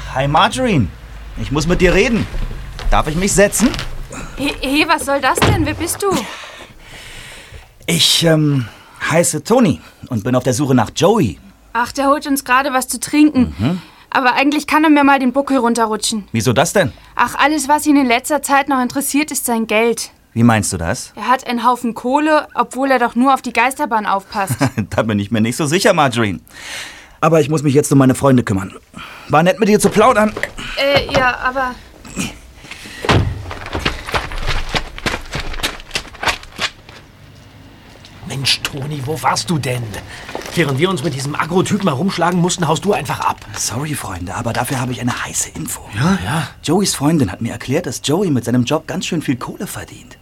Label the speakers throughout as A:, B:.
A: Hi Margarine, ich muss mit dir reden. Darf ich mich setzen?
B: Hey, was soll das denn? Wer bist du?
A: Ich heiße Toni und bin auf der Suche nach Joey.
B: Ach, der holt uns gerade was zu trinken. Aber eigentlich kann er mir mal den Buckel runterrutschen.
A: Wieso das denn?
B: Ach, alles, was ihn in letzter Zeit noch interessiert, ist sein Geld.
A: Wie meinst du das?
B: Er hat einen Haufen Kohle, obwohl er doch nur auf die Geisterbahn aufpasst.
A: Da bin ich mir nicht so sicher, Margarine. Aber ich muss mich jetzt um meine Freunde kümmern. War nett, mit dir zu plaudern.
B: Ja, aber...
C: Mensch, Toni, wo warst du denn? Während wir uns mit diesem Agro-Typen herumschlagen mussten, haust du einfach ab.
A: Sorry, Freunde, aber dafür habe ich eine heiße Info.
C: Ja.
A: Joeys Freundin hat mir erklärt, dass Joey mit seinem Job ganz schön viel Kohle verdient.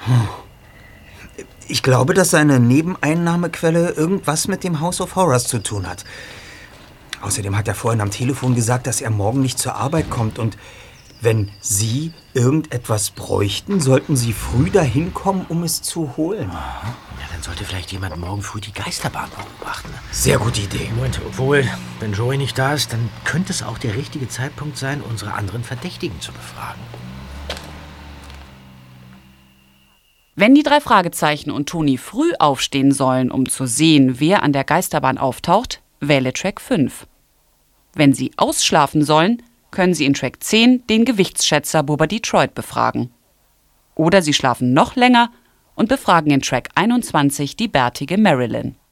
D: Ich glaube, dass seine Nebeneinnahmequelle irgendwas mit dem House of Horrors zu tun hat. Außerdem hat er vorhin am Telefon gesagt, dass er morgen nicht zur Arbeit kommt. Und wenn Sie irgendetwas bräuchten, sollten Sie früh dahin kommen, um es zu holen.
C: Ja, dann sollte vielleicht jemand morgen früh die Geisterbahn beobachten.
D: Sehr gute Idee.
C: Moment, obwohl, wenn Joey nicht da ist, dann könnte es auch der richtige Zeitpunkt sein, unsere anderen Verdächtigen zu befragen.
E: Wenn die 3 Fragezeichen und Toni früh aufstehen sollen, um zu sehen, wer an der Geisterbahn auftaucht, wähle Track 5. Wenn sie ausschlafen sollen, können sie in Track 10 den Gewichtsschätzer Bubba Detroit befragen. Oder sie schlafen noch länger und befragen in Track 21 die bärtige Marilyn.